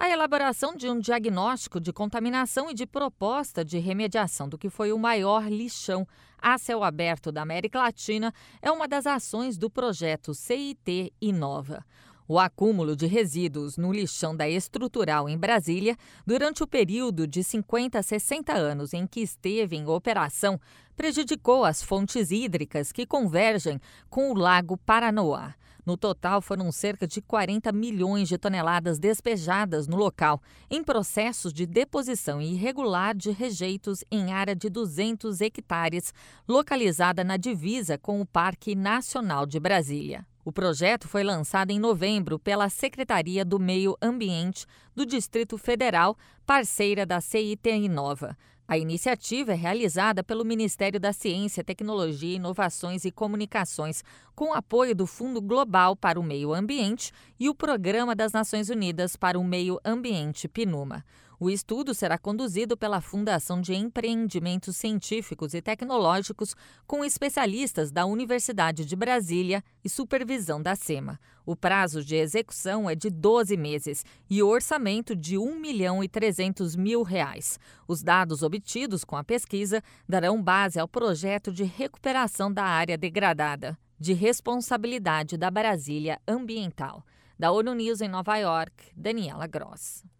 A elaboração de um diagnóstico de contaminação e de proposta de remediação do que foi o maior lixão a céu aberto da América Latina é uma das ações do projeto CIT Inova. O acúmulo de resíduos no lixão da Estrutural em Brasília, durante o período de 50 a 60 anos em que esteve em operação, prejudicou as fontes hídricas que convergem com o Lago Paranoá. No total, foram cerca de 40 milhões de toneladas despejadas no local, em processos de deposição irregular de rejeitos em área de 200 hectares, localizada na divisa com o Parque Nacional de Brasília. O projeto foi lançado em novembro pela Secretaria do Meio Ambiente do Distrito Federal, parceira da CIT Inova. A iniciativa é realizada pelo Ministério da Ciência, Tecnologia, Inovações e Comunicações, com apoio do Fundo Global para o Meio Ambiente e o Programa das Nações Unidas para o Meio Ambiente, PNUMA. O estudo será conduzido pela Fundação de Empreendimentos Científicos e Tecnológicos, com especialistas da Universidade de Brasília e supervisão da SEMA. O prazo de execução é de 12 meses e o orçamento de R$ 1.300.000. Os dados obtidos com a pesquisa darão base ao projeto de recuperação da área degradada, de responsabilidade da Brasília Ambiental. Da ONU News em Nova York, Daniela Gross.